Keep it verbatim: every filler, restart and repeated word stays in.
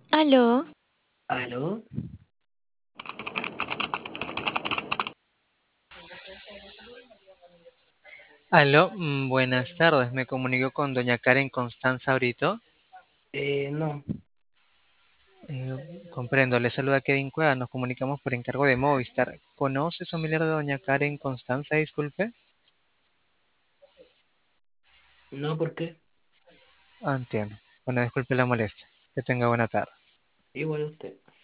Aló, ¿Aló? Aló, mm, buenas tardes. Me comunico con doña Karen Constanza ahorita. Eh, no, Eh, comprendo, le saluda Kevin Cueva. Nos comunicamos por encargo de Movistar. ¿Conoce familiar de doña Karen Constanza? Disculpe. no, ¿por qué? Ah, entiendo. Bueno, disculpe la molestia. Que tenga buena tarde. Igual usted.